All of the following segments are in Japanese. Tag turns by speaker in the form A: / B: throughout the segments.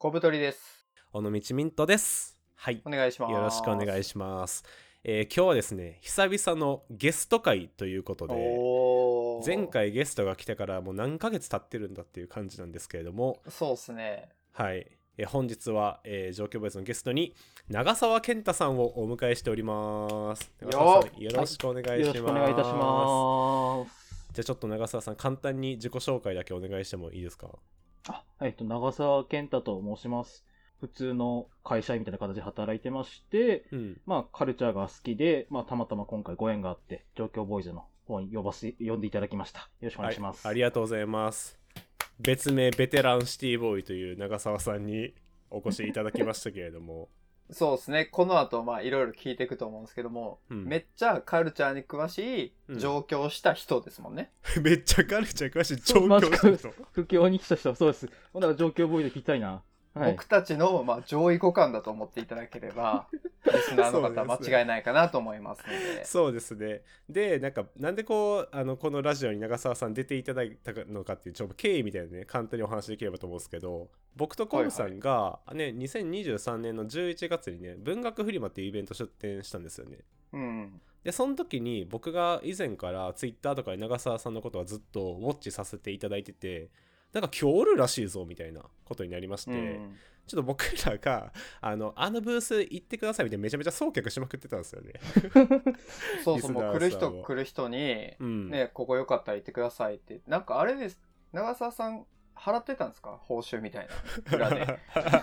A: 小太りです。
B: 尾道ミントです。はい、
A: お願いします。
B: よろしくお願いします。今日はですね、久々のゲスト会ということで、前回ゲストが来てからもう何ヶ月経ってるんだっていう感じなんですけれども、
A: そうですね。
B: はい、本日は、状況ボイスのゲストに長澤健太さんをお迎えしております。長澤さん、よろしくお願いします。
C: よろしくお願いいたします。
B: じゃあちょっと長澤さん、簡単に自己紹介だけお願いしてもいいですか？
C: 長澤健太と申します。普通の会社員みたいな形で働いてまして、カルチャーが好きで、たまたま今回ご縁があって、状況ボーイズの方に呼んでいただきました。よろしくお願いします。
B: はい、ありがとうございます。別名ベテランシティボーイという長澤さんにお越しいただきましたけれども
A: そうですね。この後いろいろ聞いていくと思うんですけども、めっちゃカルチャーに詳しい上京した人ですもんね。
B: めっちゃカルチャー詳しい上京した人。
C: 苦境に来た人、そうです。だから状況ボーイで聞きたいな。
A: はい、僕たちの、上位互換だと思っていただければリスナーの方は間違いないかなと思いますので。
B: そうですね。でなんでこのラジオに長澤さん出ていただいたのかっていう経緯みたいなね、簡単にお話できればと思うんですけど、僕とコブさんが、2023年の11月にね、文学フリマっていうイベント出展したんですよね。でその時に僕が以前からツイッターとかで長澤さんのことはずっとウォッチさせていただいてて、なんか今日おるらしいぞみたいなことになりまして、ちょっと僕らがあのブース行ってくださいみたいなめちゃめちゃ送客しまくってたんですよね。
A: そうそう、もう来る人に、ね、ここよかったら行ってくださいって。なんかあれです、長澤さん払ってたんですか、報酬みたいな裏で。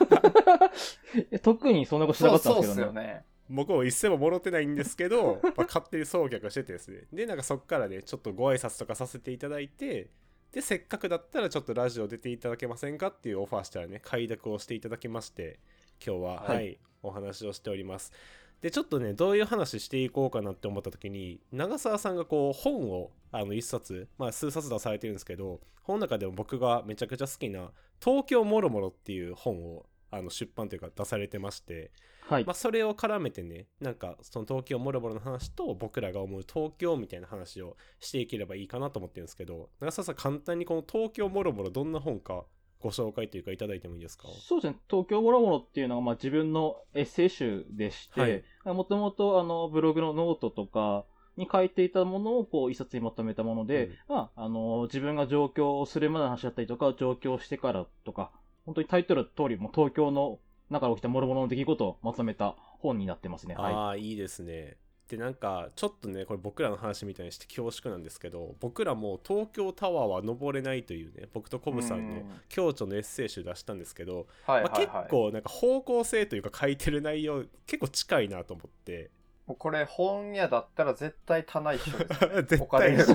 C: 特にそんなことしなかったんですけどね。
A: そうっすよね。
B: 僕も一銭ももろってないんですけど勝手に送客しててですね。でなんかそっからねちょっとご挨拶とかさせていただいて、でせっかくだったらちょっとラジオ出ていただけませんかっていうオファーしたらね、快諾をしていただきまして、今日ははい、お話をしております。でちょっとね、どういう話していこうかなって思った時に、長澤さんがこう本を一冊、数冊出されてるんですけど、本の中でも僕がめちゃくちゃ好きな東京もろもろっていう本を出版というか出されてまして、それを絡めてね、なんかその東京もろもろの話と僕らが思う東京みたいな話をしていければいいかなと思ってるんですけど、長澤さん、簡単にこの東京もろもろどんな本かご紹介というかいただいてもいいですか？
C: そうですね。東京もろもろっていうのは自分のエッセイ集でして、もともとブログのノートとかに書いていたものをこう一冊にまとめたもので、自分が上京するまでの話だったりとか、上京してからとか、本当にタイトルの通りも東京の中で起きた諸々の出来事をまとめた本になってますね。
B: いいですね。でなんかちょっとね、これ僕らの話みたいにして恐縮なんですけど、僕らも東京タワーは登れないというね、僕とコブさんの共著のエッセイ集出したんですけど、結構なんか方向性というか書いてる内容結構近いなと思って、
A: これ本屋だったら絶対棚一緒です、ね、
B: 絶対一緒。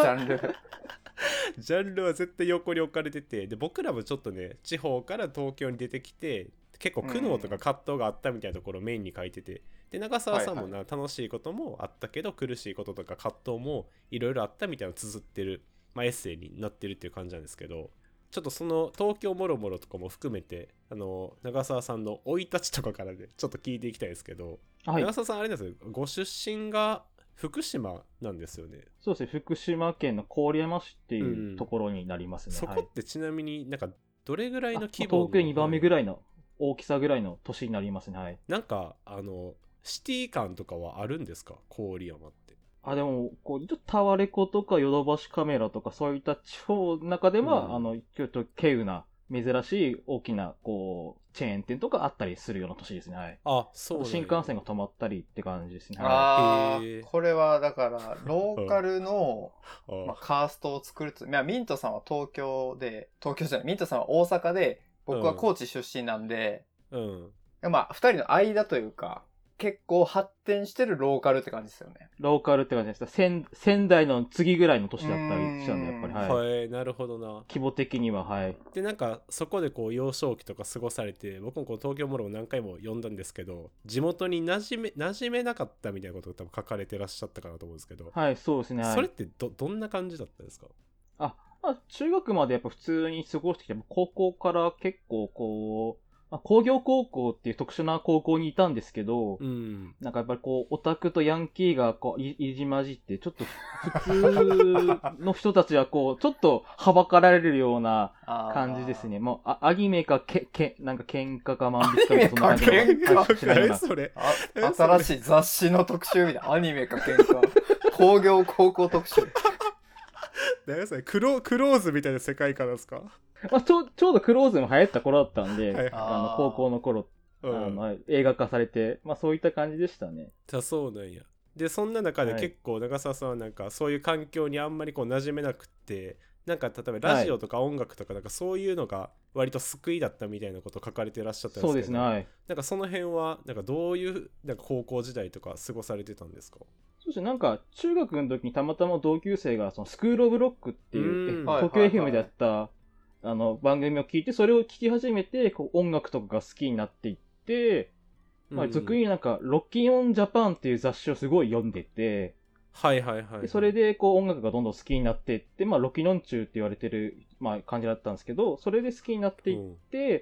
A: ジャンル
B: は絶対横に置かれてて、で僕らもちょっとね、地方から東京に出てきて結構苦悩とか葛藤があったみたいなところをメインに書いてて、で長澤さんも楽しいこともあったけど苦しいこととか葛藤もいろいろあったみたいなのを綴ってる、エッセイになってるっていう感じなんですけど、ちょっとその東京もろもろとかも含めて長澤さんの生い立ちとかからねちょっと聞いていきたいですけど、長澤さんあれなんですよ、ご出身が福島なんですよね。
C: そうですね、福島県の郡山市っていうところになりますね。
B: そこってちなみになんかどれぐらいの規模の、
C: 東京2番目ぐらいの大きさぐらいの都市になりますね。
B: なんかシティ感とかはあるんですか、郡山って？
C: でもタワレコとかヨドバシカメラとかそういった地方の中では、ちょっと稀有な珍しい大きなチェーン店とかあったりするような都市ですね。
B: そう、
C: 新幹線が止まったりって感じですね。
A: これはだからローカルのカーストを作るミントさんは東京じゃない、ミントさんは大阪で、僕は高知出身なんで、二人の間というか結構発展してるローカルって感じですよね。
C: ローカルって感じです。仙台の次ぐらいの都市だったりしたんで、やっぱり。
B: なるほどな。
C: 規模的には、
B: で、なんか、そこで幼少期とか過ごされて、僕も東京もろも何回も読んだんですけど、地元に馴染めなかったみたいなことを多分書かれてらっしゃったかなと思うんですけど。
C: そうですね。
B: それってどんな感じだったんですか？
C: 中学までやっぱ普通に過ごしてきて、高校から結構工業高校っていう特殊な高校にいたんですけど、
B: うん、
C: なんかやっぱりこう、オタクとヤンキーがこう、いじまじって、ちょっと普通の人たちはこう、ちょっとはばかられるような感じですね。もう、アニメかなんか喧嘩か万引きかそんな感じの。
B: 何それ
A: 新しい雑誌の特集みたいな。アニメか喧嘩。工業高校特集。
B: 何それクローズみたいな世界観ですか？
C: まあ、ちょうどクローズも流行った頃だったんで、
B: はい
C: 高校の頃、映画化されて、まあそういった感じでしたね。
B: そうなんや。でそんな中で結構長澤さんはなんかそういう環境にあんまりこう馴染めなくって、なんか例えばラジオとか音楽とかなんかそういうのが割と救いだったみたいなことを書かれてらっしゃったんですけど、
C: そうですね、はい。
B: なんかその辺はなんかどういうなんか高校時代とか過ごされてたんですか？
C: そうですね、なんか中学の時にたまたま同級生がそのスクールオブロックっていう、東京 FM でやった番組を聞いて、それを聞き始めてこう音楽とかが好きになっていって、まあ、俗になんかロッキンオンジャパンっていう雑誌をすごい読んでて、
B: はいはいはい、
C: でそれでこう音楽がどんどん好きになっていって、まあロキノン中って言われてる、まあ、感じだったんですけど、それで好きになっていって、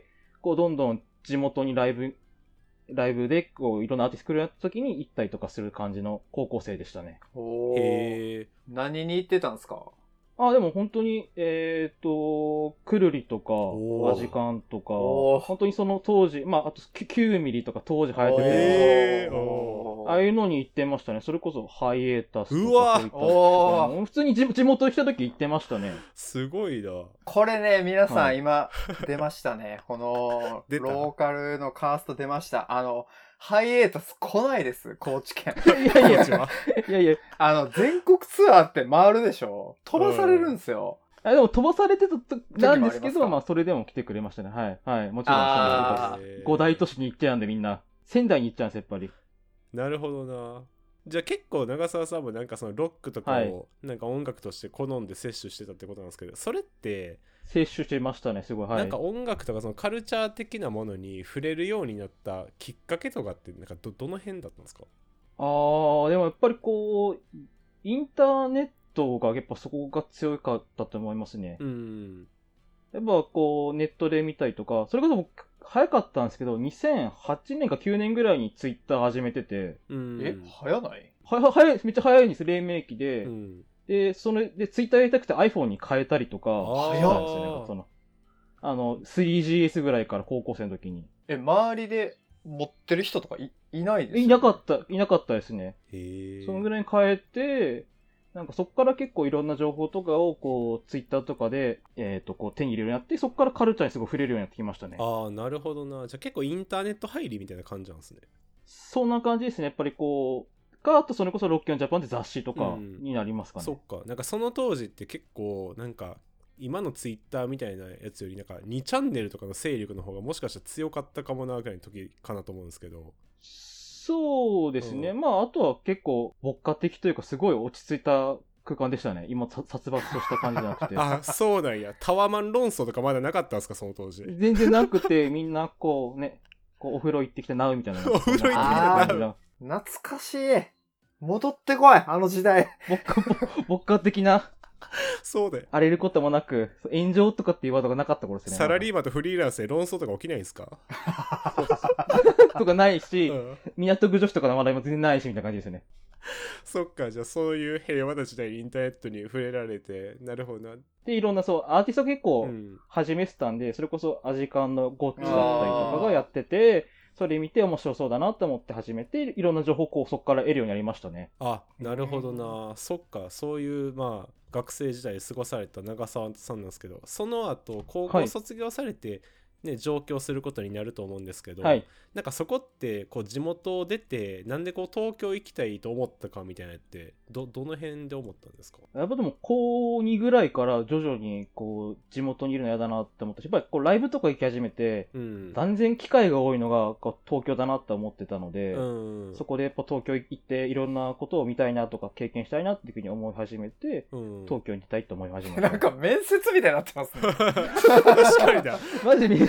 C: こうどんどん地元にライブでこういろんなアーティスト来るようになった時に行ったりとかする感じの高校生でしたね。
B: へえ。
A: 何に行ってたんですか？
C: でも本当に、くるりとか、アジカンとか、本当にその当時、まあ、あと9ミリとか当時流行ってて、ああいうのに行ってましたね。それこそハイエータスとか、
B: うわ
C: 普通に地元来た時行ってましたね。
B: すごいな。
A: これね、皆さん今出ましたね。この、ローカルのカースト出ました。ハイエータス来ないです、高知県。
C: いやいや。
A: 全国ツアーって回るでしょ？飛ばされるんですよ。
C: でも飛ばされてたんですけど、まあそれでも来てくれましたね。はい。はい。もちろん。5大都市に行ってたんでみんな。仙台に行っちゃうんです、やっぱり。
B: なるほどな。じゃあ結構長澤さんもなんかそのロックとかをなんか音楽として好んで摂取してたってことなんですけど、それって
C: 摂取してましたね、すごい。はい。
B: なんか音楽とかそのカルチャー的なものに触れるようになったきっかけとかってなんかどの辺だったんですか？
C: でもやっぱりこうインターネットがやっぱそこが強かったと思いますね。やっぱこうネットで見たりとか、それこそ僕早かったんですけど、2008年か9年ぐらいにツイッター始めてて。
A: 早ない？
C: 早い、めっちゃ早いんです、黎明期で。で、それでツイッターやりたくて iPhone に変えたりとかしたんですよね。3GS ぐらいから高校生の時に。
A: 周りで持ってる人とかいないですか？
C: いなかったですね。そのぐらいに変えて、なんかそこから結構いろんな情報とかをこうツイッターとかで、こう手に入れるようになって、そこからカルチャーにすごい触れるようになってきましたね。
B: なるほどな。じゃあ結構インターネット入りみたいな感じなんですね。
C: そんな感じですね。やっぱりこう、あとそれこそロッキンオンジャパンって雑誌とかになりますかね。
B: そっか。なんかその当時って結構なんか今のツイッターみたいなやつよりなんか2チャンネルとかの勢力の方がもしかしたら強かったかもなぐらいの時かなと思うんですけど。
C: そうですね。まああとは結構牧歌的というかすごい落ち着いた空間でしたね。今殺伐とした感じじゃなくて。
B: そうなんや。タワマン論争とかまだなかったんですか、その当時。
C: 全然なくて、みんなこうね、こうお風呂行ってきてなうみたいな。
B: お風呂行ってきてなう。
A: 懐かしい。戻ってこい、あの時代。
C: 牧歌的な。
B: そうだよ。
C: 荒れることもなく、炎上とかっていうワードがなかった頃ですね。
B: サラリーマンとフリーランスで論争とか起きないんですか？
C: とかないし、港区女子とかの話題も全然ないしみたいな感じですね。
B: そっか、じゃあそういう平和な時代にインターネットに触れられて、なるほどな。
C: で、いろんなアーティスト結構始めてたんで、それこそアジカンのゴッチだったりとかがやってて、それ見て面白そうだなと思って始めて、いろんな情報をそこから得るようになりましたね。
B: なるほどな。そっか、そういうまあ学生時代過ごされた長澤さんなんですけど、その後高校卒業されて、上京することになると思うんですけど、なんかそこってこう地元を出てなんでこう東京行きたいと思ったかみたいなってどの辺で思ったんですか？
C: やっぱでも高2ぐらいから徐々にこう地元にいるの嫌だなって思ったし、やっぱりこうライブとか行き始めて、断然機会が多いのが東京だなって思ってたので、そこでやっぱ東京行っていろんなことを見たいなとか経験したいなっていうふうに思い始めて、東京に出たいと思い始めた。
A: なんか面接みたいになってますね。
B: 確かにだ。
C: マジ面接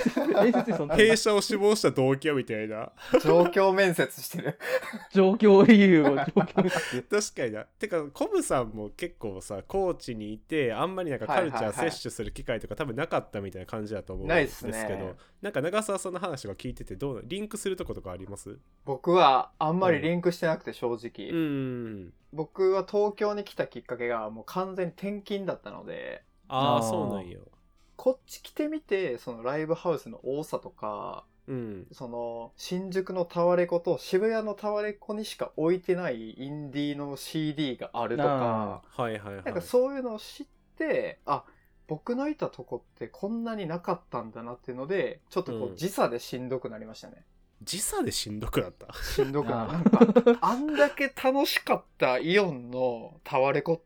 C: 面接にそんな
B: 弊社を志望した動機はみたいな。
A: 状況面接してる。
C: 状況理由を状況面接。
B: 確かにな。てかコブさんも結構さ高知にいてあんまりなんかカルチャー摂取する機会とか多分なかったみたいな感じだと思うんですけど、
A: ないっすね。
B: なんか長澤さんの話が聞いててどうリンクするとことかあります？
A: 僕はあんまりリンクしてなくて正直、僕は東京に来たきっかけがもう完全に転勤だったので、
B: そうなんよ。
A: こっち来てみてそのライブハウスの多さとか、その新宿のタワレコと渋谷のタワレコにしか置いてないインディーの CD があるとか、なんかそういうのを知って、僕のいたとこってこんなになかったんだなっていうので、ちょっとこう時差でしんどくなりましたね。
B: 時差でしんどくなった？
A: しんどくなった。なんかあんだけ楽しかったイオンのタワレコって、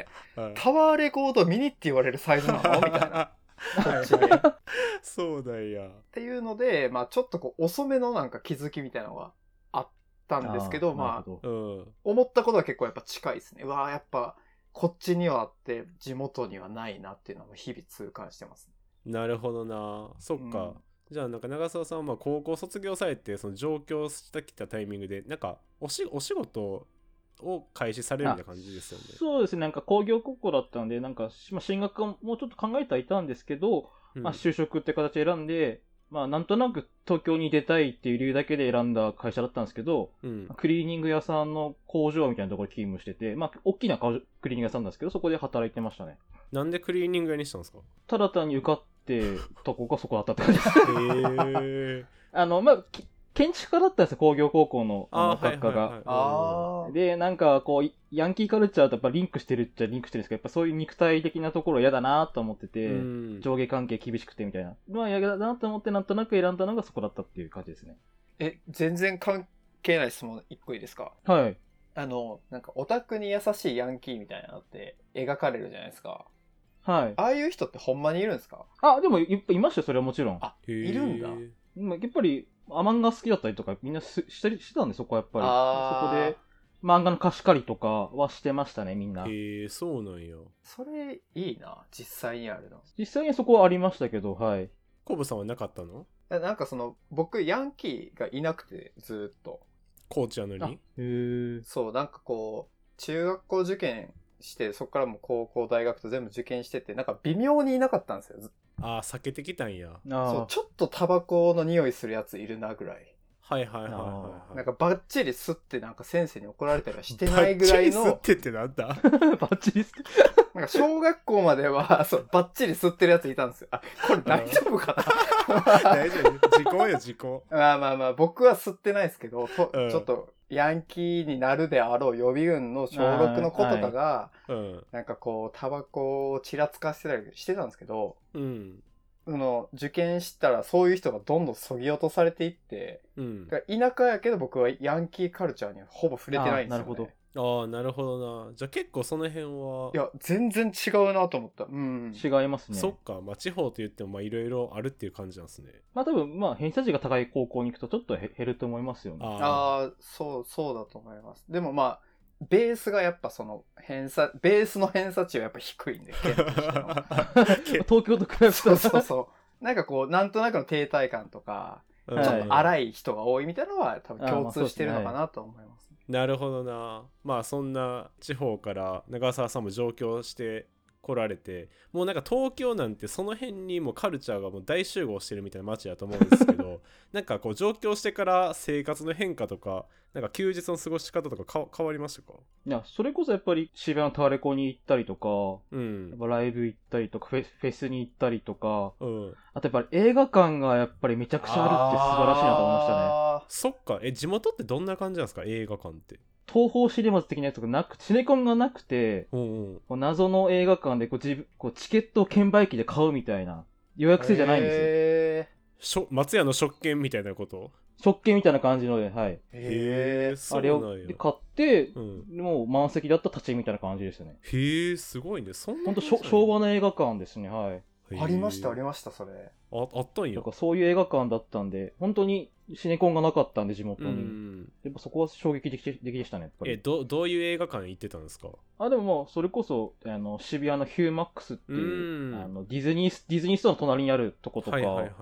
A: タワレコードミニって言われるサイズなのみたいな。こっちで
B: そうだや
A: っていうので、ちょっとこう遅めのなんか気づきみたいなのがあったんですけど、思ったことは結構やっぱ近いですね。やっぱこっちにはあって地元にはないなっていうのを日々痛感してます。
B: なるほどな。そっか。じゃあなんか長澤さんは高校卒業されてその上京してきたタイミングでなんかお仕事を開始されるみたいな感じですよね。
C: そうですね。なんか工業高校だったんで、なんか進学もうちょっと考えてはいたんですけど、就職って形で選んで、なんとなく東京に出たいっていう理由だけで選んだ会社だったんですけど、クリーニング屋さんの工場みたいなところに勤務してて、大きなクリーニング屋さんなんですけど、そこで働いてましたね。
B: なんでクリーニング屋にしたんですか？
C: ただ単に受かってとこがそこだったって感じです。建築家だったんですよ、工業高校の学科が。で、なんかこう、ヤンキーカルチャーとやっぱリンクしてるっちゃリンクしてるんですけど、やっぱそういう肉体的なところ嫌だなと思ってて、上下関係厳しくてみたいな。嫌だなと思ってなんとなく選んだのがそこだったっていう感じですね。
A: 全然関係ない質問一個いいですか？
C: はい。
A: なんかオタクに優しいヤンキーみたいなのって描かれるじゃないですか。
C: はい。
A: ああいう人ってほんまにいるんですか？
C: でもいましたよ、それはもちろん。
A: いるんだ。
C: やっぱり、漫画好きだったりとか、みんなしてたんで、そこはやっぱり。そこで、漫画の貸し借りとかはしてましたね、みんな。
B: そうなんや。
A: それ、いいな、実際にあるの。
C: 実際にそこはありましたけど、はい。
B: コブさんはなかったの？
A: なんか僕、ヤンキーがいなくて、ずっと。
B: 高知やのに？
A: そう、なんかこう、中学校受験して、そこからも高校、大学と全部受験してて、なんか微妙にいなかったんですよ。
B: 避けてきたんや。
A: そう、ちょっとタバコの匂いするやついるなぐらい。なんかバッチリ吸ってなんか先生に怒られたりはしてないぐらいの。
B: バッチリ吸ってってなんだ？
C: バッチリ吸って。
A: なんか小学校までは、そう、バッチリ吸ってるやついたんですよ。これ大丈夫かな？
B: 大丈夫。時効よ、時効。
A: 僕は吸ってないですけど、ちょっと、ヤンキーになるであろう予備軍の小6の子とかが、なんかこう、タバコをちらつかせてたりしてたんですけど、受験したらそういう人がどんどん削ぎ落とされていって、田舎やけど僕はヤンキーカルチャーにはほぼ触れてないんですよね。
C: なるほど。
B: なるほどな。じゃあ結構その辺は。
A: いや、全然違うなと思った。
C: 違いますね。
B: そっか。地方と言ってもいろいろあるっていう感じなんですね。
C: 多分、偏差値が高い高校に行くとちょっと減ると思いますよね。
A: そうだと思います。でもベースがやっぱベースの偏差値はやっぱ低いんで、
C: 東京と比べると。
A: そう。なんかこう、なんとなくの停滞感とか、ちょっと荒い人が多いみたいなのは多分共通してるのかなと思います。
B: なるほどな。そんな地方から長澤さんも上京して来られて、もうなんか東京なんてその辺にもうカルチャーがもう大集合してるみたいな街だと思うんですけどなんかこう上京してから生活の変化とかなんか休日の過ごし方とか変わりましたか？
C: いや、それこそやっぱり渋谷のタワレコに行ったりとか、やっぱライブ行ったりとかフェスに行ったりとか、あとやっぱり映画館がやっぱりめちゃくちゃあるって素晴らしいなと思いましたね。
B: そっか。地元ってどんな感じなんですか？映画館って。
C: 東宝シネマズ的なやつがなくて、シネコンがなくて、謎の映画館でチケットを券売機で買うみたいな予約制じゃないんですよ。
B: 松屋の食券みたいなこと？
C: 食券みたいな感じので、はい。
B: そう
C: あれを買って、もう満席だったら立ちみたいな感じですよね。
B: すごいね。そんな
C: ほんと昭和の映画館ですね、はい。
A: ありました、それ。
B: あったんや。
C: そういう映画館だったんで、本当にシネコンがなかったんで、地元に。やっぱそこは衝撃的でしたね、やっぱり。
B: どういう映画館行ってたんですか？
C: でもそれこそ、渋谷のヒューマックスっていう、ディズニーストアの隣にあるとことか、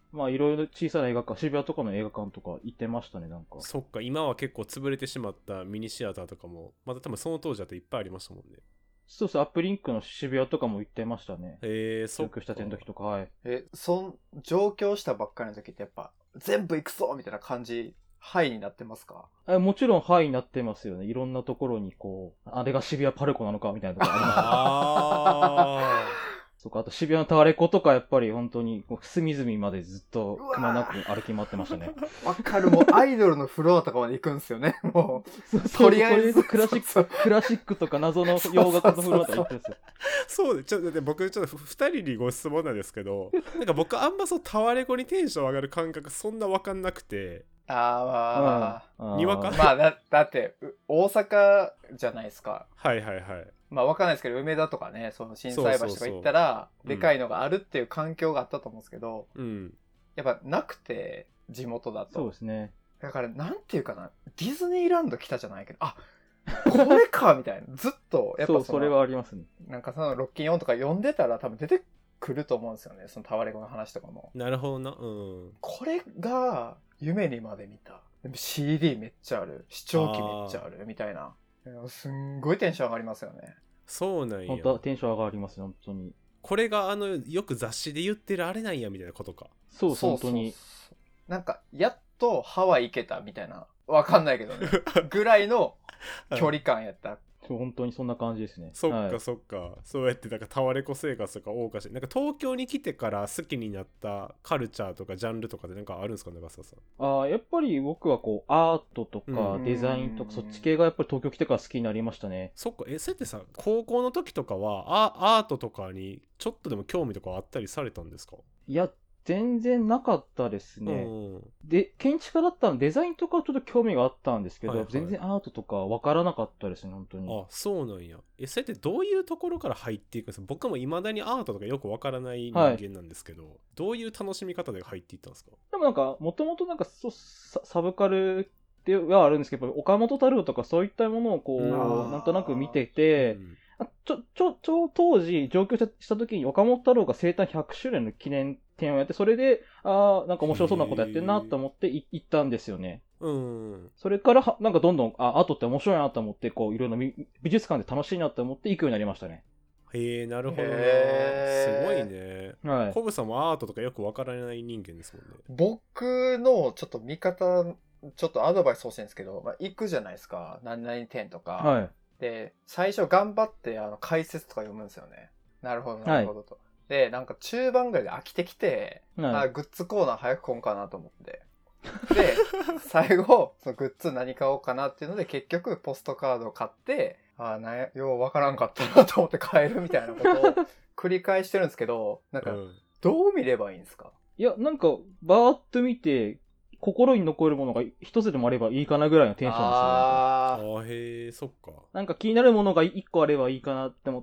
C: まあいろいろ小さな映画館、渋谷とかの映画館とか行ってましたね、なんか。
B: そっか、今は結構潰れてしまったミニシアターとかもまだ多分その当時だといっぱいありましたもんね。
C: そうそう、アップリンクの渋谷とかも行ってましたね。
B: そっか。
C: 上京したての時とか、はい。
A: 上京したばっかりの時ってやっぱ、全部行くぞみたいな感じ、ハイになってますか？
C: もちろんハイになってますよね。いろんなところにこう、あれが渋谷パルコなのかみたいなとこあります。
B: あ
C: そうか、あと渋谷のタワレコとかやっぱり本当に隅々までずっとくまなく歩き回ってましたね。
A: わかる、もうアイドルのフロアとかまで行くんですよね、もう。
C: とりあえずクラシックとか謎の洋楽のフロアとか行ってるんですよ。
B: そうで、ちょっと僕ちょっと2人にご質問なんですけど、なんか僕あんまそうタワレコにテンション上がる感覚そんな分かんなくて。にわか
A: まあだって大阪じゃないですか。
B: はい。
A: まあわかんないですけど、梅田とかね、その心斎橋とか行ったらでかいのがあるっていう環境があったと思うんですけど、やっぱなくて、地元だと。
C: そうですね。
A: だからなんていうかな、ディズニーランド来たじゃないけど、これかみたいな、ずっとやっぱ
C: それはありますね。
A: なんかそのロッキンオンとか読んでたら多分出てくると思うんですよね、そのタワレコの話とかも。
B: なるほどな。
A: これが夢にまで見た。でも CD めっちゃある、視聴器めっちゃあるみたいな。すんごいテンション上がりますよね。
B: そうなんや。
C: 本当テンション上がります、本当に。
B: これがよく雑誌で言ってるあれなんやみたいなことか。
C: そう本当に。
A: なんかやっとハワイ行けたみたいな、わかんないけどねぐらいの距離感やった。
C: 本当にそんな感じですね。
B: そっかそっか。そうやってなんかタワレコ生活とか謳歌して、なんか東京に来てから好きになったカルチャーとかジャンルとかでなんかあるんですか、長澤さん。
C: やっぱり僕はこうアートとかデザインとかそっち系がやっぱり東京来てから好きになりましたね。
B: そっか。そうやってさ、高校の時とかはアートとかにちょっとでも興味とかあったりされたんですか？
C: いや全然なかったですね。で、建築家だったのでデザインとかはちょっと興味があったんですけど、全然アートとかわからなかったですね、本当に。
B: そうなんや。それってどういうところから入っていくんですか？僕も未だにアートとかよくわからない人間なんですけど、どういう楽しみ方で入っていったんですか？
C: でもなんか、もともとなんかサブカルではあるんですけど、岡本太郎とかそういったものをこう、なんとなく見てて、当時上京した時に岡本太郎が生誕100周年の記念展をやって、それでなんか面白そうなことやってんなと思って行ったんですよね。それからなんかどんどんアートって面白いなと思って、こういろいろ美術館で楽しいなと思って行くようになりましたね。
B: なるほどな。すごいね。
C: はい。
B: コブさんもアートとかよくわからない人間ですもんね。
A: 僕のちょっと見方、ちょっとアドバイス欲しいんですけど、行くじゃないですか、何々展とか。
C: はい。
A: で、最初頑張って解説とか読むんですよね。なるほど、なるほどと。はい、で、なんか中盤ぐらいで飽きてきて、はい、グッズコーナー早く来んかなと思って。で、最後、そのグッズ何買おうかなっていうので、結局ポストカードを買って、ようわからんかったなと思って買えるみたいなことを繰り返してるんですけど、なんか、どう見ればいいんですか？
C: いや、なんか、バーッと見て、心に残るものが一つでもあればいいかなぐらいのテンションです
B: よ。へえ、そっか。
C: なんか気になるものが一個あればいいかなって思って、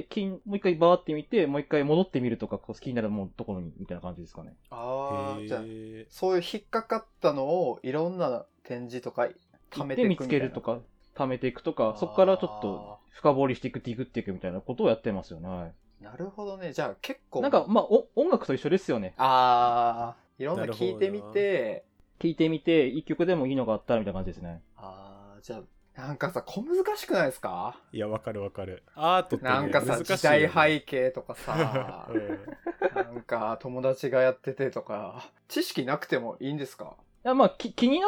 C: もう一回バーって見て、もう一回戻ってみるとか、気になるものところに、みたいな感じですかね。
A: じゃあ、そういう引っかかったのをいろんな展示とか
C: 貯めていくみたいな。見つけるとか、貯めていくとか、そこからちょっと深掘りしていくっていくみたいなことをやってますよね。はい。
A: なるほどね。じゃあ結構。
C: なんか、まあ、音楽と一緒ですよね。
A: いろんな聞いてみて、
C: 一曲でもいいのがあったらみたいな感じですね。
A: じゃあ、なんかさ、小難しくないですか？
B: いや、わかるわかる。アートって、ね、
A: なんかさ、時代背景とかさ、なんか友達がやっててとか、知識なくてもいいんですか？
C: いや、まあ、気になって、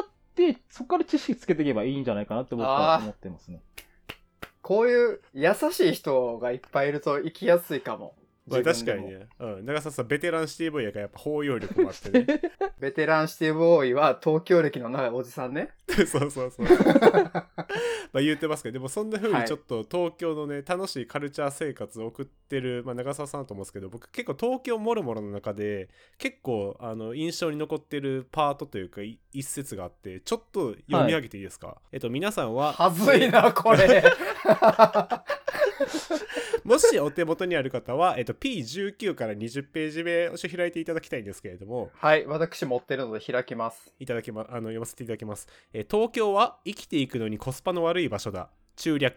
C: そこから知識つけていけばいいんじゃないかなって僕は思ってますね。
A: こういう優しい人がいっぱいいると生きやすいかも。
B: まあ、確かにね。長澤さん、ベテランシティボーイやからやっぱ包容力もあってね。
A: ベテランシティボーイは東京歴の長いおじさんね。
B: そう。まあ言ってますけど、でもそんな風にちょっと東京のね、楽しいカルチャー生活を送ってる、長澤さんだと思うんですけど、僕結構東京もろもろの中で結構印象に残ってるパートというか一節があって、ちょっと読み上げていいですか？皆さんは
A: はずいなこれ。
B: もしお手元にある方は、P19 から20ページ目を開いていただきたいんですけれども、
A: はい、私持ってるので開きます。
B: 読ませていただきます。東京は生きていくのにコスパの悪い場所だ。中略。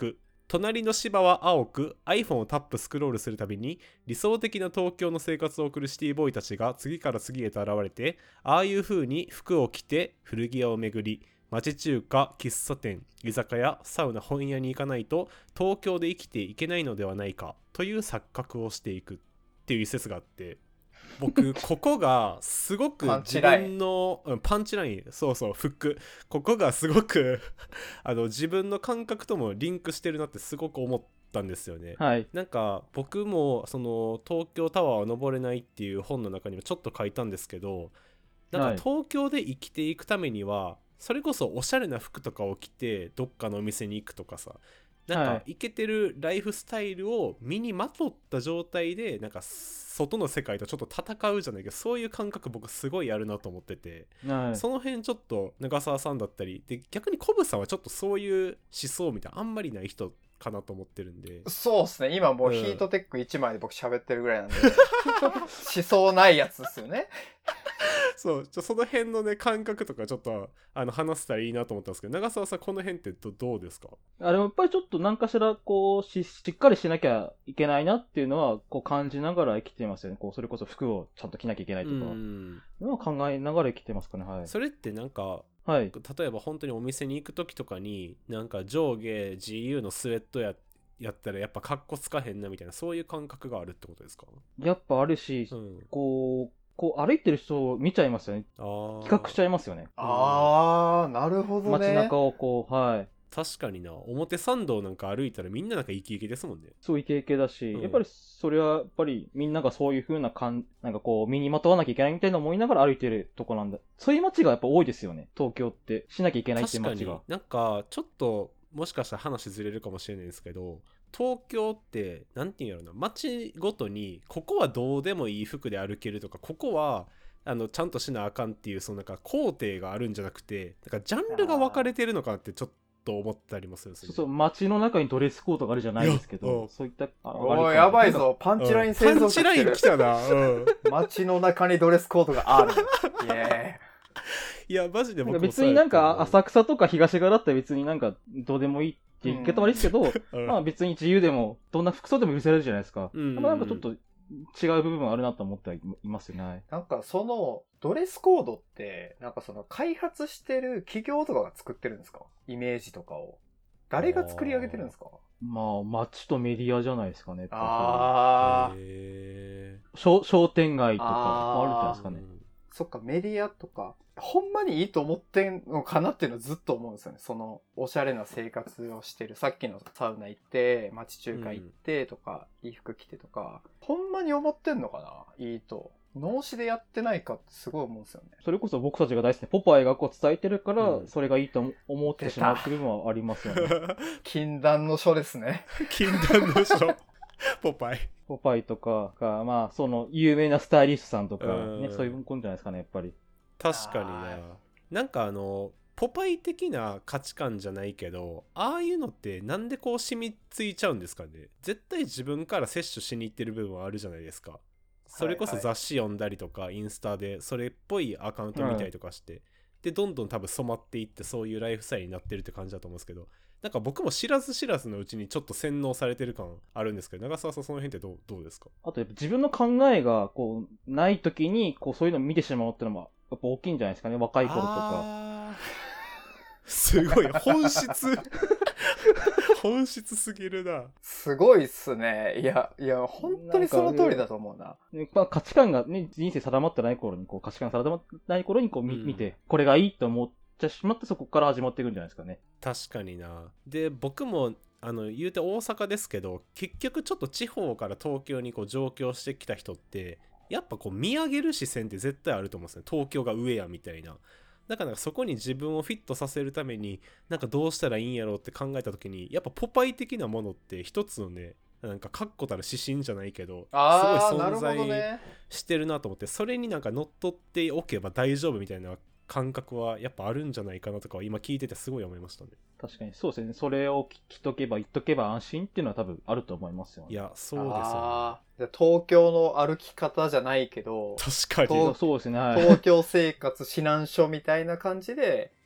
B: 隣の芝は青く iPhone をタップスクロールするたびに理想的な東京の生活を送るシティボーイたちが次から次へと現れて、ああいう風に服を着て古着屋を巡り、町中華、喫茶店、居酒屋、サウナ、本屋に行かないと東京で生きていけないのではないかという錯覚をしていくっていう一節があって、僕ここがすごく自分のパンチライン、そうそう、フック、ここがすごく自分の感覚ともリンクしてるなってすごく思ったんですよね。
C: はい。
B: なんか僕もその東京タワーは登れないっていう本の中にもちょっと書いたんですけど、なんか東京で生きていくためにはそれこそおしゃれな服とかを着てどっかのお店に行くとかさ、なんかイケてるライフスタイルを身にまとった状態でなんか外の世界とちょっと戦うじゃないけど、そういう感覚僕すごいあるなと思ってて、
C: はい、
B: その辺ちょっと長澤さんだったりで、逆にコブさんはちょっとそういう思想みたいなあんまりない人かなと思ってるんで。
A: そうですね、今もうヒートテック1枚で僕喋ってるぐらいなんで、思想ないやつですよね。
B: そう、その辺のね感覚とかちょっと話せたらいいなと思ったんですけど、長澤さんこの辺ってどうですか？
C: あれもやっぱりちょっと何かしらこうしっかりしなきゃいけないなっていうのはこう感じながら生きてますよね。こうそれこそ服をちゃんと着なきゃいけないとかの考えながら生きてますかね。はい。
B: それってなんか、
C: はい、
B: 例えば本当にお店に行く時とかになんか上下 GU のスウェットやったらやっぱカッコつかへんなみたいな、そういう感覚があるってことですか？
C: やっぱあるし、こう歩いてる人を見ちゃいますよね。比較しちゃいますよね。
A: ああ、なるほどね。
C: 街中をこう、はい。
B: 確かにな、表参道なんか歩いたらみんななんかイケイケですもんね。
C: そうイケイケだし、やっぱりそれはやっぱりみんながそういう風ななんかこう身にまとわなきゃいけないみたいな思いながら歩いてるとこなんだ。そういう街がやっぱ多いですよね。東京ってしなきゃいけないっていう街が。
B: 確かになんかちょっともしかしたら話ずれるかもしれないんですけど、東京ってなんていうんやろな、街ごとにここはどうでもいい服で歩けるとか、ここはちゃんとしなあかんっていうそのなんか工程があるんじゃなくて、なんかジャンルが分かれてるのかなってちょっと思ったりもするんですよね。
C: そう街の中にドレスコードがあるじゃないですけど、そういった
A: おいやばいぞ、パンチライン製造機
B: パンチライン来たな。
A: 街の中にドレスコードがある。イエーイ。
B: いやマジで僕も
C: 別になんか浅草とか東側だったら別になんかどうでもいいって言い方悪いですけど、まあ別に自由でもどんな服装でも許されるじゃないですか。なんかちょっと違う部分はあるなと思っていますよね。
A: なんかそのドレスコードってなんかその開発してる企業とかが作ってるんですか？イメージとかを誰が作り上げてるんですか？
C: まあ街とメディアじゃないですかね。
A: ああ。
C: 商店街とかあるじゃないですかね。
A: そっか、メディアとかほんまにいいと思ってんのかなっていうのをずっと思うんですよね。そのおしゃれな生活をしてる、さっきのサウナ行って町中華行ってとか、いい服着てとか、ほんまに思ってんのかな、いいと。脳死でやってないかってすごい思うんですよね。
C: それこそ僕たちが大好きなポパイがこう伝えてるから、それがいいと思ってしまうっていう部分はありますよね。
A: 禁断の書ですね。
B: 禁断の書。ポパイ
C: とかが、まあ、その有名なスタイリストさんとか、ね、そういうことじゃないですかね、やっぱり。
B: 確かにね。なんかポパイ的な価値観じゃないけど、ああいうのってなんでこう染みついちゃうんですかね。絶対自分から摂取しに行ってる部分はあるじゃないですか。それこそ雑誌読んだりとか、インスタでそれっぽいアカウント見たりとかして、でどんどん多分染まっていってそういうライフスタイルになってるって感じだと思うんですけど、なんか僕も知らず知らずのうちにちょっと洗脳されてる感あるんですけど、長澤さんその辺ってどうですか？
C: あとやっぱ自分の考えがこうない時にこうそういうのを見てしまうっていうのもやっぱ大きいんじゃないですかね、若い頃とか。
B: すごい本質本質すぎるな。
A: すごいっすね。いや本当にその通りだと思うな。
C: まあ、価値観がね、人生定まってない頃にこう価値観定まってない頃にこう見てこれがいいと思ってしまって、そこから始まっていくんじゃないですかね。
B: 確かにな。で僕も言うて大阪ですけど、結局ちょっと地方から東京にこう上京してきた人ってやっぱこう見上げる視線って絶対あると思うんですね。東京が上やみたいな。だからそこに自分をフィットさせるためになんかどうしたらいいんやろうって考えた時に、やっぱポパイ的なものって一つのね、なんか確固たる指針じゃないけど、すごい存在してるなと思って、それになんか乗っ取っておけば大丈夫みたいな感覚はやっぱあるんじゃないかなとか今聞いててすごい思いましたね。
C: 確かにそうですね。それを聞きとけば言っとけば安心っていうのは多分あると思いますよね。
B: いやそうですよ
A: ね。東京の歩き方じゃないけど、
B: 確かに
C: そうですね、
A: 東京生活指南書みたいな感じで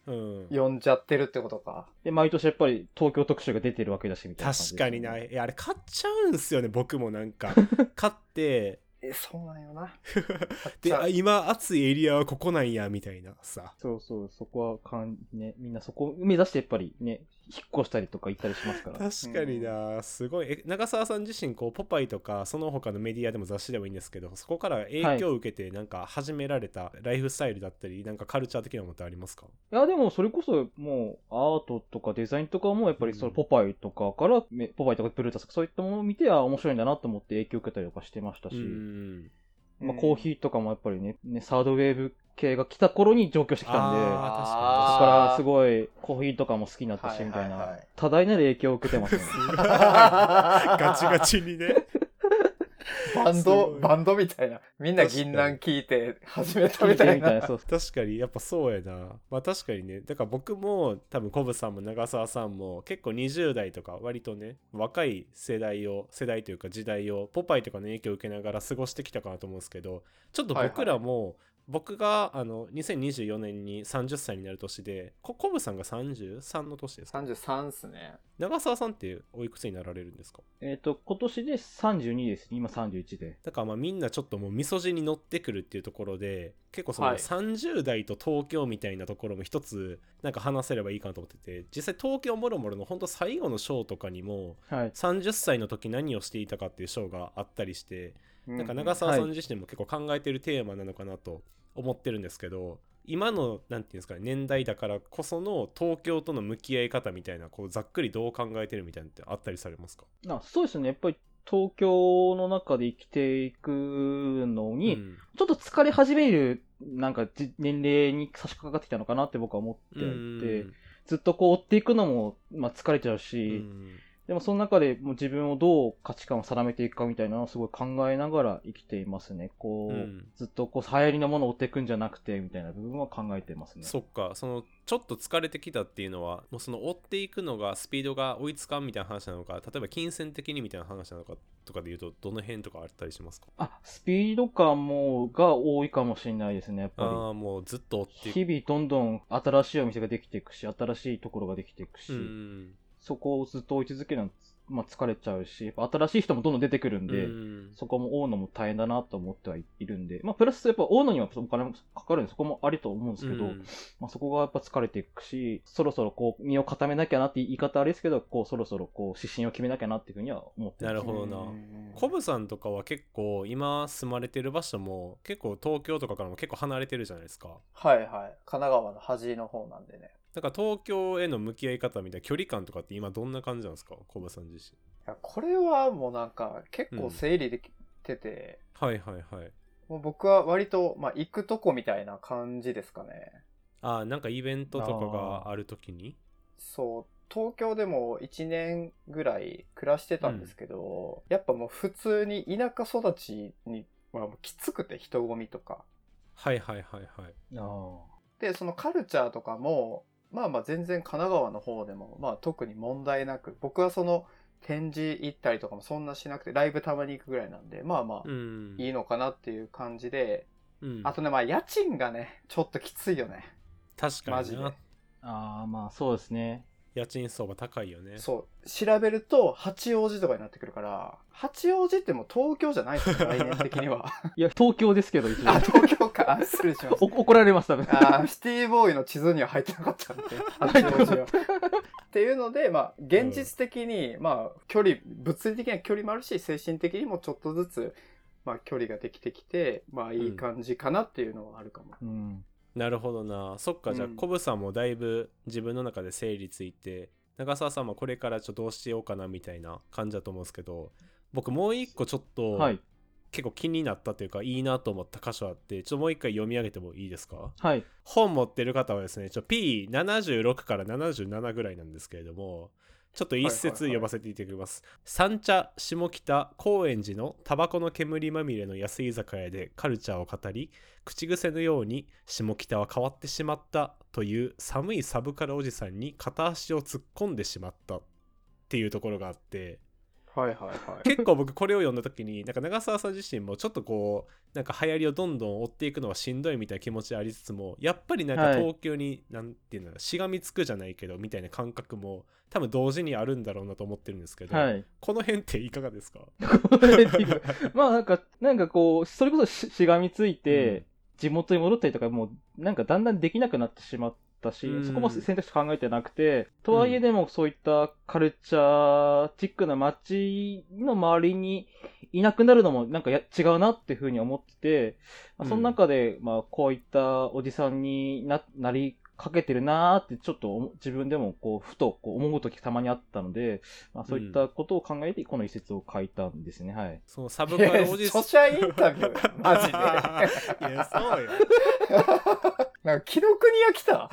A: 読んじゃってるってことか。
C: で、毎年やっぱり東京特集が出てるわけだしみたいな感じ
B: 確かにな。あれ買っちゃうんすよね、僕もなんか。買って、
A: そうなんよな。
B: で、今暑いエリアはここなんやみたいなさ。
C: そうそう、そこはね、みんなそこを目指してやっぱりね、引っ越したりとか行ったりしますから。
B: 確かにな、すごい。長澤さん自身こうポパイとかその他のメディアでも雑誌でもいいんですけど、そこから影響を受けてなんか始められたライフスタイルだったり、なんかカルチャー的なものってありますか？
C: いやでもそれこそもうアートとかデザインとかもやっぱりそのポパイとかから、ポパイとかブルータスとかそういったものを見て面白いんだなと思って影響を受けたりとかしてましたし、まあ、コーヒーとかもやっぱりね、サードウェーブ系が来た頃に上京してきたんで、そこからすごいコーヒーとかも好きになったし、みたいな、多大なる影響を受けてますね。
B: ガチガチにね。
A: バンドみたいな。みんな銀杏聞いて始めたみたいな。
B: 確かに、やっぱそうやな。まあ確かにね。だから僕も多分コブさんも長澤さんも結構20代とか割とね、若い世代というか時代をポパイとかの影響を受けながら過ごしてきたかなと思うんですけど、ちょっと僕らも、僕が2024年に30歳になる年で、コブさんが33の年ですか？
A: 33 っすね。
B: 長澤さんっておいくつになられるんですか？
C: 今年で32です。今31で。
B: だからまあみんなちょっともうみそじに乗ってくるっていうところで、結構その30代と東京みたいなところも一つなんか話せればいいかなと思ってて、実際東京もろもろの本当最後のショーとかにも、30歳の時何をしていたかっていうショーがあったりして、なんか長澤さん自身も結構考えてるテーマなのかなと思ってるんですけど、今のなんていうんですかね、年代だからこその東京との向き合い方みたいな、こうざっくりどう考えてるみたいなのってあったりされますか？
C: そうですね。やっぱり東京の中で生きていくのに、ちょっと疲れ始めるなんか年齢に差し掛かってきたのかなって僕は思っていて、ずっとこう追っていくのも、まあ、疲れちゃうし、でもその中でもう自分をどう価値観を定めていくかみたいなのをすごい考えながら生きていますね。こう、ずっとこう流行りのものを追っていくんじゃなくてみたいな部分は考えてますね。
B: そっか、そのちょっと疲れてきたっていうのは、もうその追っていくのがスピードが追いつかんみたいな話なのか、例えば金銭的にみたいな話なのかとかで言うと、どの辺とかあったりしますか？
C: スピード感もが多いかもしれないですね、やっぱり。
B: もうずっと追っていく。
C: 日々どんどん新しいお店ができていくし、新しいところができていくし、そこをずっと追い続けるのは、まあ、疲れちゃうし、新しい人もどんどん出てくるんで、そこも追うのも大変だなと思ってはいるんで、まあ、プラスやっぱ追うのにはお金もかかるんで、そこもありと思うんですけど、まあ、そこがやっぱ疲れていくし、そろそろこう、身を固めなきゃなって言い方あれですけど、こう、そろそろこう、指針を決めなきゃなっていうふうには思ってます。
B: なるほどな。コブさんとかは結構、今住まれてる場所も、結構東京とかからも結構離れてるじゃないですか。
A: はいはい。神奈川の端の方なんでね。
B: だから東京への向き合い方みたいな距離感とかって今どんな感じなんですか、コブさん自身。
A: いや、これはもうなんか結構整理できてて、
B: はいはいはい。
A: もう僕は割と、まあ、行くとこみたいな感じですかね。
B: なんかイベントとかがあるときに？
A: そう、東京でも1年ぐらい暮らしてたんですけど、やっぱもう普通に田舎育ちにはもうきつくて、人混みとか。
B: はいはいはいはい。
A: で、そのカルチャーとかも、まあまあ全然神奈川の方でも、まあ特に問題なく、僕はその展示行ったりとかもそんなしなくて、ライブたまに行くぐらいなんで、まあまあいいのかなっていう感じで、あとね、まあ家賃がね、ちょっときついよね。
B: 確かに。マジで。
C: まあそうですね。
B: 家賃相場高いよね。
A: そう。調べると、八王子とかになってくるから、八王子ってもう東京じゃないですよ、概念的には。
C: いや、東京ですけど、一応。
A: 東京か。失礼します。
C: 怒られましたね。
A: シティボーイの地図には入ってなかったんで、八王子は。っていうので、まあ、現実的に、まあ、物理的な距離もあるし、精神的にもちょっとずつ、まあ、距離ができてきて、まあ、いい感じかなっていうのはあるかも。
B: なるほどな。そっか、じゃあコブさんもだいぶ自分の中で整理ついて、長澤さんもこれからちょっとどうしようかなみたいな感じだと思うんですけど、僕もう一個ちょっと、結構気になったというかいいなと思った箇所あって、ちょっともう一回読み上げてもいいですか？
C: はい。
B: 本持ってる方はですね、P76 から77ぐらいなんですけれども、ちょっと一節読ませていただきます。三茶下北高円寺のタバコの煙まみれの安い居酒屋でカルチャーを語り、口癖のように下北は変わってしまったという寒いサブカルおじさんに片足を突っ込んでしまったっていうところがあって、
A: はいはいはい。
B: 結構僕これを読んだ時になんか長澤さん自身もちょっとこうなんか流行りをどんどん追っていくのはしんどいみたいな気持ちありつつも、やっぱりなんか東京になんていうのしがみつくじゃないけどみたいな感覚も多分同時にあるんだろうなと思ってるんですけど、
C: はい。
B: この辺っていかがですか？
C: まあなんかこう、それこそしがみついて、地元に戻ったりとか、もうなんかだんだんできなくなってしまったし、そこも選択肢考えてなくて、とはいえでもそういったカルチャーチックな街の周りにいなくなるのもなんか違うなっていうふうに思ってて、まあ、その中で、まあこういったおじさんになりかけてるなーってちょっと自分でもこうふとこう思う時たまにあったので、まあ、そういったことを考えてこの一節を書いたんですね。はい。
B: そのサブカルおじさん
A: 著者インタビューマジで。
B: いやそうよ。
A: なんか既読には来た。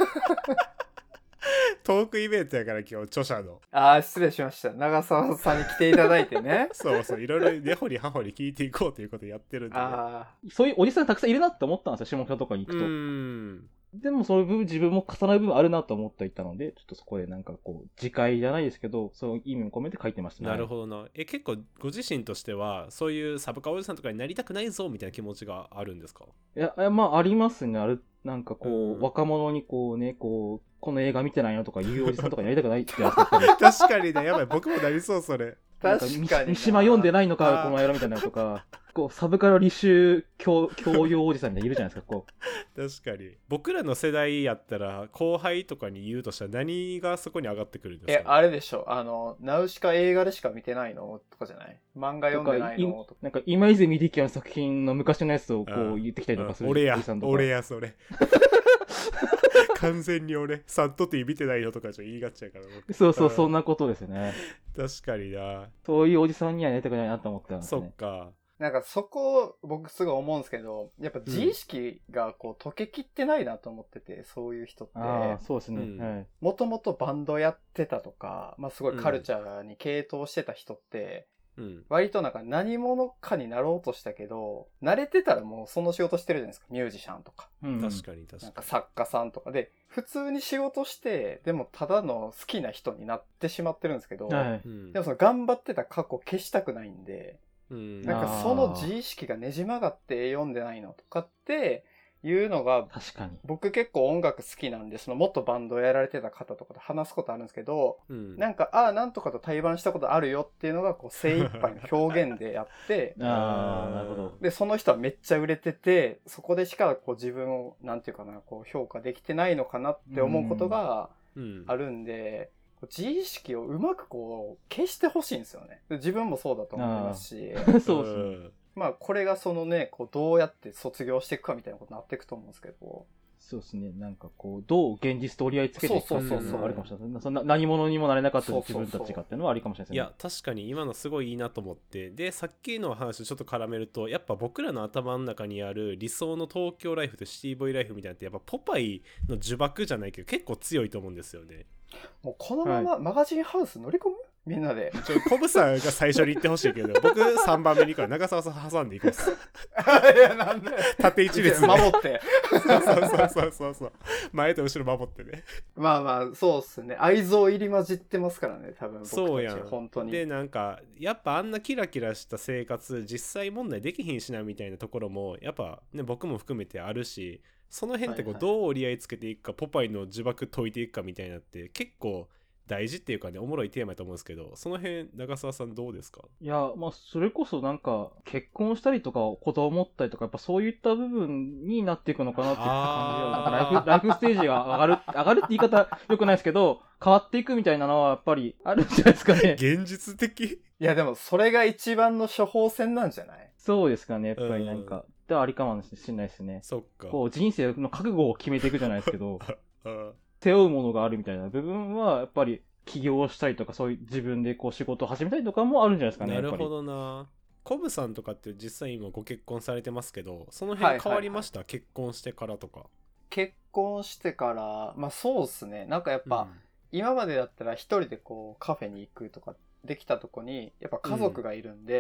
B: トークイベントやから今日著者の。
A: ああ、失礼しました。長澤さんに来ていただいてね。
B: そうそう、いろいろ根掘り葉掘り聞いていこうということやってるんで、ね。
A: ああ。
C: そういうおじさんたくさんいるなって思ったんですよ、下北とかに行くと。でもそういう部分、自分も重なる部分あるなと思っていたので、ちょっとそこでなんかこう、自戒じゃないですけど、そういう意味を込めて書いてましたね。
B: なるほどな。結構ご自身としては、そういうサブカおじさんとかになりたくないぞみたいな気持ちがあるんですか？
C: いや、まあ、ありますね。なんかこう、若者にこうね、この映画見てないのとか言うおじさんとかになりたくないってやつ
B: 確かにね、やばい、僕もなりそう、それ。
A: 確かに。
C: 三島読んでないのか、この野郎みたいなのとか、こう、サブカル履修教養おじさんみたいないるじゃないですか、こ
B: う。確かに。僕らの世代やったら、後輩とかに言うとしたら何がそこに上がってくるんですか？
A: あれでしょ。ナウシカ映画でしか見てないのとかじゃない？漫画読んでないのとか。
C: なんか、今泉力也の作品の昔のやつをこう言ってきたりとかする。
B: 俺や、それ。完全に俺サットティ見てないよとかじゃ言いがちやから。
C: そう、そんなことですね。
B: 確かにな。
C: そういうおじさんにはなりたくないなと思ったんですね。
B: そっか。
A: なんかそこ僕すごい思うんですけど、やっぱ自意識がこう溶けきってないなと思ってて、そういう人って。
C: ああ、そうですね。
A: もともとバンドやってたとか、まあすごいカルチャーに傾倒してた人って、割となんか何者かになろうとしたけど、慣れてたらもうその仕事してるじゃないですか。ミュージシャンとか。
B: 確かに。
A: なんか作家さんとかで、普通に仕事して、でもただの好きな人になってしまってるんですけど、でもその頑張ってた過去消したくないんで、なんかその自意識がねじ曲がって読んでないのとかっていうのが、
C: 確かに
A: 僕結構音楽好きなんで、そのもっとバンドやられてた方とかと話すことあるんですけど、なんか、なんとかと対バンしたことあるよっていうのがこう精一杯の表現でやって、
C: なるほど。
A: で、その人はめっちゃ売れてて、そこでしかこう自分を、なんていうかな、こう評価できてないのかなって思うことがあるんで、自意識をうまくこう消してほしいんですよね。自分もそうだと思いますし。
C: そうですね。
A: まあこれがそのね、こうどうやって卒業していくかみたいなことになっていくと思うんですけど。
C: そうですね。なんかこう、どう現実と折り合いつけていくかっていうのはあるかもしれない。そんな何者にもなれなかった自分たちがっていうのはありかもしれないですね。
B: いや、確かに今のすごいいいなと思って。で、さっきの話をちょっと絡めると、やっぱ僕らの頭の中にある理想の東京ライフとシティボーイライフみたいなって、やっぱポパイの呪縛じゃないけど結構強いと思うんですよね。
A: もうこのままマガジンハウス乗り込む？みんなで。
B: コブさんが最初に言ってほしいけど、僕3番目に行くから長澤さん挟んでいきます。
A: いや、なんで
B: 縦一列で。
A: 守って。
B: そう。前と後ろ守ってね。
A: まあまあ、そうっすね。愛憎入り混じってますからね、多分僕たち。
B: そうやん。
A: 本当に。
B: で、なんか、やっぱあんなキラキラした生活、実際問題できひんしなみたいなところも、やっぱね、僕も含めてあるし、その辺ってこうどう折り合いつけていくか、ポパイの呪縛解いていくかみたいなって結構大事っていうかね、おもろいテーマだと思うんですけど、その辺長澤さんどうですか？
C: いや、まあそれこそなんか結婚したりとか子供持ったりとか、やっぱそういった部分になっていくのかなっていう感じで、ライフステージが上がるって言い方良くないですけど、変わっていくみたいなのはやっぱりあるんじゃないですかね。
B: 現実的？
A: いやでもそれが一番の処方箋なんじゃない？
C: そうですかね、やっぱりなんか。でありかもしれないですね。
B: そっか。
C: こう人生の覚悟を決めていくじゃないですけど、背負うものがあるみたいな部分はやっぱり起業したりとか、そういう自分でこう仕事を始めたりとかもあるんじゃないですかね。
B: なるほどな。コブさんとかって実際今ご結婚されてますけど、その辺変わりました？結婚してからとか。
A: 結婚してから、まあそうっすね。なんかやっぱ、今までだったら一人でこうカフェに行くとかできたとこに、やっぱ家族がいるんで、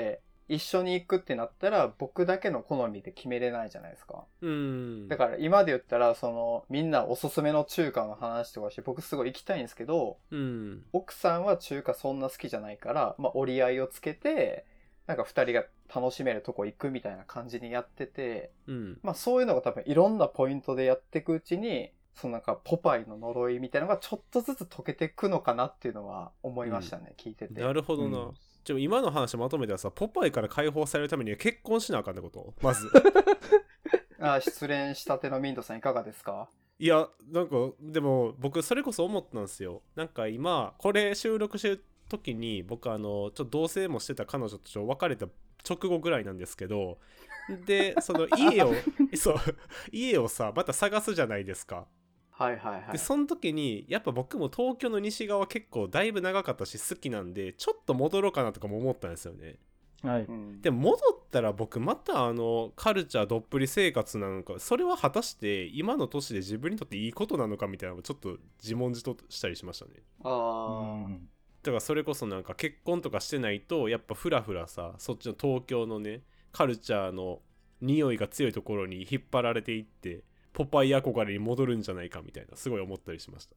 A: 一緒に行くってなったら僕だけの好みで決めれないじゃないですか。だから今で言ったらみんなおすすめの中華の話とかして僕すごい行きたいんですけど、奥さんは中華そんな好きじゃないから、折り合いをつけてなんか2人が楽しめるとこ行くみたいな感じにやってて、そういうのが多分いろんなポイントでやっていくうちになんかポパイの呪いみたいなのがちょっとずつ解けていくのかなっていうのは思いましたね、聞いてて。
B: なるほどな。今の話まとめたらさ、ポパイから解放されるためには結婚しなあかんってことまず
A: 失恋したてのミントさんいかがですか？
B: いやなんかでも僕それこそ思ったんですよ。なんか今これ収録してる時に僕ちょっと同棲もしてた彼女と別れた直後ぐらいなんですけど、でその家をさまた探すじゃないですか。でその時にやっぱ僕も東京の西側結構だいぶ長かったし好きなんでちょっと戻ろうかなとかも思ったんですよね。でも戻ったら僕またカルチャーどっぷり生活なのか、それは果たして今の年で自分にとっていいことなのかみたいなのをちょっと自問自答したりしましたね。だからそれこそなんか結婚とかしてないとやっぱフラフラさ、そっちの東京のねカルチャーの匂いが強いところに引っ張られていってポパイ憧れに戻るんじゃないかみたいなすごい思ったりしました。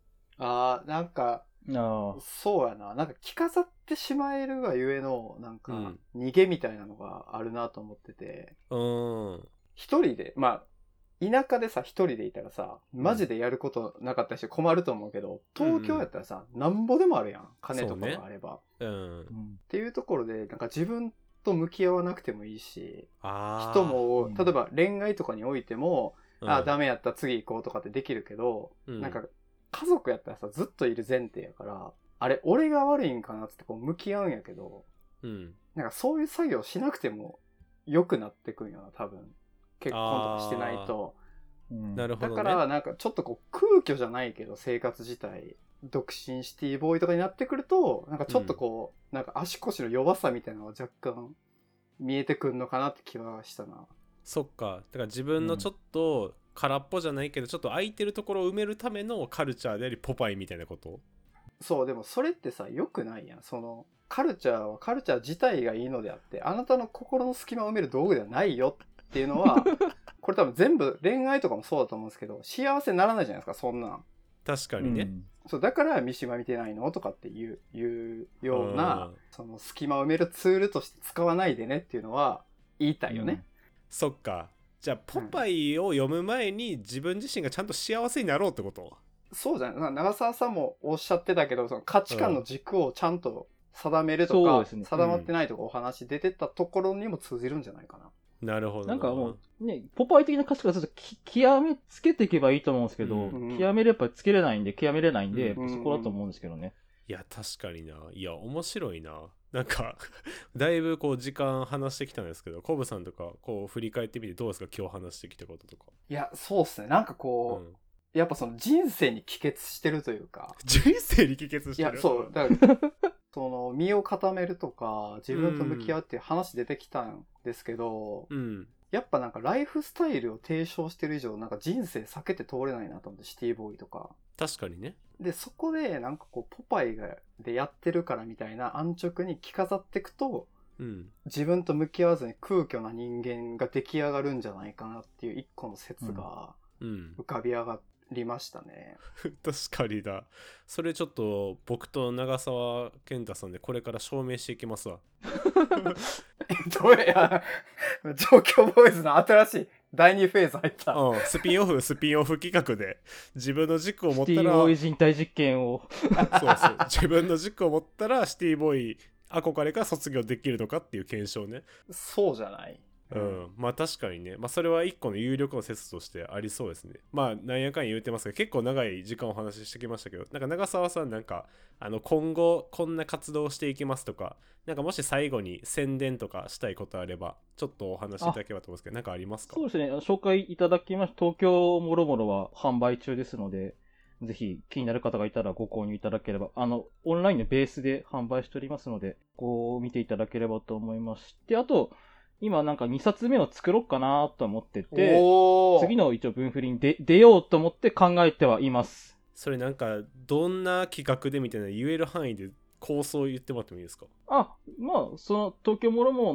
A: なんかそうやな、なんか着飾ってしまえるがゆえのなんか逃げみたいなのがあるなと思ってて、一人で田舎でさ一人でいたらさマジでやることなかったし困ると思うけど、東京やったらさなんぼでもあるやん、金とかがあれば、っていうところでなんか自分と向き合わなくてもいいし、人も例えば恋愛とかにおいてもダメやった次行こうとかってできるけど、なんか家族やったらさずっといる前提やから、あれ俺が悪いんかなって向き合うんやけど、なんかそういう作業しなくても良くなってくんやな多分、結婚とかしてないと。
B: なるほどね。
A: だからなんかちょっと空虚じゃないけど生活自体独身シティボーイとかになってくるとなんかちょっとなんか足腰の弱さみたいなのが若干見えてくるのかなって気はしたな。
B: そっか、だから自分のちょっと空っぽじゃないけどちょっと空いてるところを埋めるためのカルチャーでありポパイみたいなこと。
A: そう、でもそれってさ良くないやん。カルチャーはカルチャー自体がいいのであってあなたの心の隙間を埋める道具ではないよっていうのはこれ多分全部恋愛とかもそうだと思うんですけど、幸せにならないじゃないですかそんなん。
B: 確かにね、
A: そうだから三島見てないのとかっていうような隙間を埋めるツールとして使わないでねっていうのは言いたいよね。
B: そっか、じゃあポパイを読む前に自分自身がちゃんと幸せになろうってこと。
A: そうじゃない、長澤さんもおっしゃってたけど価値観の軸をちゃんと定めるとか、定まってないとかお話出てたところにも通じるんじゃないかな。
B: なるほど。
C: なんかもうね、ポパイ的な価値観ずっと極めつけていけばいいと思うんですけど、極めればつけれないんで、極めれないんで、そこだと思うんですけどね。
B: いや確かにな、いや面白いな。なんかだいぶ時間話してきたんですけど、コブさんとか振り返ってみてどうですか、今日話してきたこととか。
A: いやそうっすね、なんかやっぱ人生に帰結してるというか。
B: 人生に帰結してる。
A: いやそうだから身を固めるとか自分と向き合うっていう話出てきたんですけど、やっぱなんかライフスタイルを提唱してる以上なんか人生避けて通れないなと思って、シティボーイとか。
B: 確かにね。
A: でそこでなんかポパイでやってるからみたいな安直に着飾っていくと、自分と向き合わずに空虚な人間が出来上がるんじゃないかなっていう一個の説が浮かび上がりましたね。
B: 確かにだ。それちょっと僕と長澤健太さんでこれから証明していきますわ。
A: どうや状況ボーイズの新しい第2フェーズ入った。
B: スピンオフ企画で自分の軸を持ったら
C: シティボーイ人体実験を
B: そう自分の軸を持ったらシティボーイ憧れから卒業できるのかっていう検証ね。
A: そうじゃない。
B: まあ確かにね、それは一個の有力な説としてありそうですね。なんやかんや言ってますけど結構長い時間お話ししてきましたけど、なんか長澤さんなんか今後こんな活動をしていきますとか、なんかもし最後に宣伝とかしたいことあればちょっとお話しいただければと思うんですけど、なんかありますか？
C: そうですね、紹介いただきました東京もろもろは販売中ですので、ぜひ気になる方がいたらご購入いただければ、オンラインのベースで販売しておりますので、見ていただければと思いまして、あと今なんか2冊目を作ろうかなと思ってて、次の一応分振りに出ようと思って考えてはいます。
B: それなんかどんな企画でみたいな言える範囲で構想言ってもらってもいいですか？
C: その東京もろもろの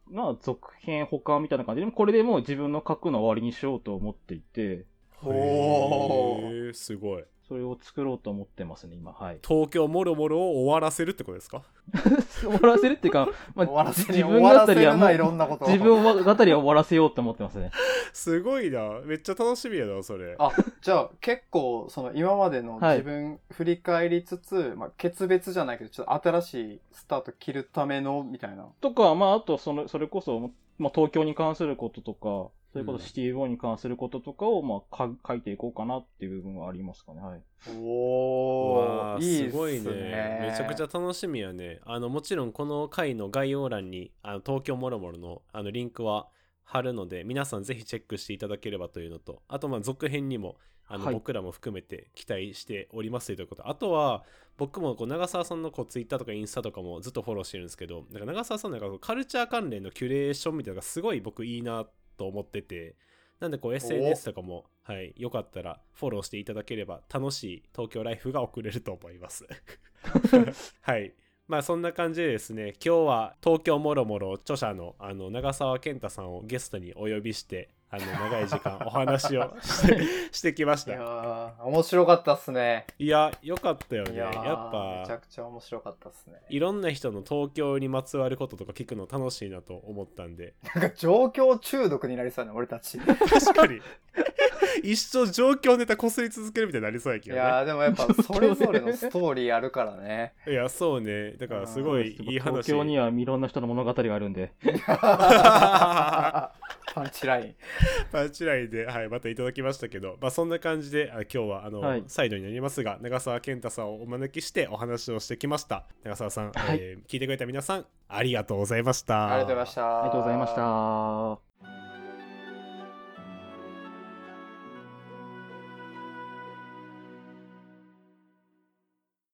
C: まあ、続編他みたいな感じで、これでもう自分の書くの終わりにしようと思っていて、
B: へー、すごい。
C: それを作ろうと思ってますね、今。はい。
B: 東京もろもろを終わらせるってことですか？
C: 終わらせるっていうか、まあ、
A: 終わらせる
C: 自分語りはも
A: 終わらせるな
C: う
A: いろんなことを
C: 自分語りは終わらせようと思ってますね。
B: すごいな。めっちゃ楽しみやな、それ。
A: あ、じゃあ結構その今までの自分振り返りつつ、まあ決別じゃないけどちょっと新しいスタート切るためのみたいな。
C: とか、まあ、あとそれこそ、まあ、東京に関することとか、それこそシティボーイに関することとかを、まあ、書いていこうかなっていう部分はありますかね。はい。
B: わー、
A: おー、いいっ
B: すごい
A: すね。
B: ね。めちゃくちゃ楽しみやね。もちろんこの回の概要欄に東京もろもろのリンクは貼るので、皆さんぜひチェックしていただければというのと、あとまあ続編にも
C: はい
B: 僕らも含めて期待しておりますということ。あとは僕も長澤さんのツイッターとかインスタとかもずっとフォローしてるんですけど、なんか長澤さんのカルチャー関連のキュレーションみたいなのがすごい僕いいなと思ってて、なんでSNS とかも、はい、よかったらフォローしていただければ楽しい東京ライフが送れると思いますはい、まあそんな感じでですね、今日は東京もろもろ著者の長澤健太さんをゲストにお呼びして長い時間お話をしてきまし
A: いや
B: た。
A: ー、面白かったっすね。
B: いや、よかったよね。
A: いやー、
B: やっぱ
A: めちゃくちゃ面白かったっすね。
B: いろんな人の東京にまつわることとか聞くの楽しいなと思ったんで。
A: なんか状況中毒になりそうだね、俺たち。
B: 確かに一生状況ネタこすり続けるみたいになりそうやけどね。
A: いやー、でもやっぱそれぞれのストーリーあるからね。
B: いや、そうね。だからすごいいい話。
C: 東京にはいろんな人の物語があるんで。
A: パンチライン。
B: パンチラインで、はい、またいただきましたけど、まあそんな感じで今日は
C: はい、
B: 再度になりますが、長澤健太さんをお招きしてお話をしてきました。長澤さん、
C: はい
B: 聞いてくれた皆さんありがとうございました。
A: ありがとうございました。
C: ありがとうございました。